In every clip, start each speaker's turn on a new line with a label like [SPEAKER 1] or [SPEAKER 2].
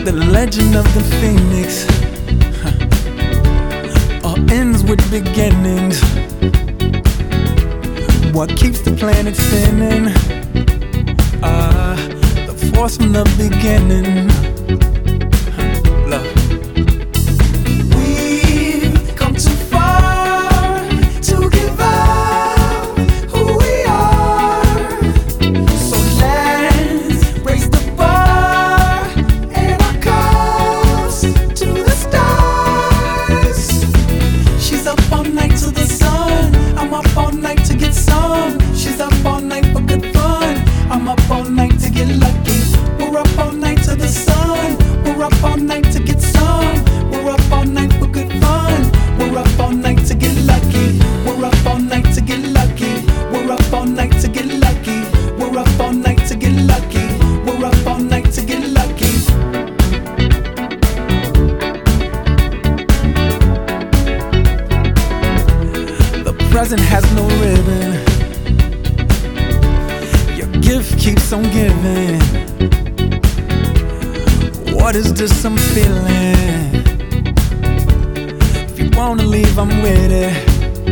[SPEAKER 1] The legend of the phoenix all ends with beginnings. What keeps the planet spinning? The force from the beginning. Love. We've come too far to give up who we are. So let's raise the bar and our cups to the stars. She's up all night to the sun. I'm up all night to get some. She's up all night for good fun. I'm up all night to get lucky. We're up all night to the sun. We're up all night to get some. We're up all night for good fun. We're up all night to get lucky. We're up all night to get lucky. We're up all night to get lucky. We're up all night to get lucky. We're up all night to get lucky. The present has no ribbon. Your gift keeps on giving. What is this I'm feeling? If you wanna leave, I'm with it.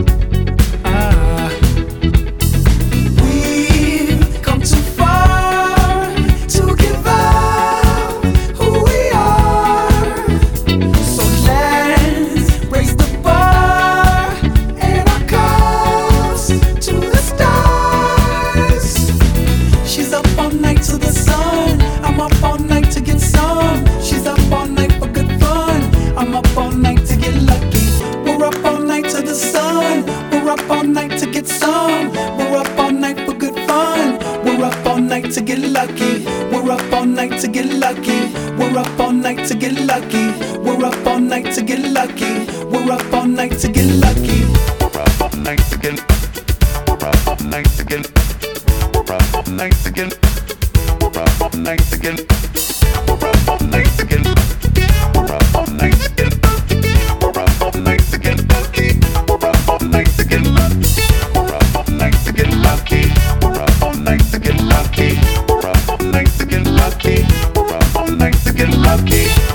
[SPEAKER 1] We've come too far to give up who we are. So let's raise the bar and our cups to the stars. She's up all night to the sun. I'm up all night to get some. She's up all night for good fun. I'm up all night to get lucky. We're up all night to the sun. We're up all night to get some. We're up all night for good fun. We're up all night to get lucky. We're up all night to get lucky. We're up all night to get lucky. We're up all night to get lucky. We're up all night to get lucky.
[SPEAKER 2] We're up all night to get. We're up all night to get. We're up all night to get. We're up all night to get. We're up all night to get. We're up all night to get. We're up all night to get lucky. We're up all night to get lucky. We're up all night to get lucky. We're up all night to get lucky. We're up all night to get lucky. We're up all night to get lucky.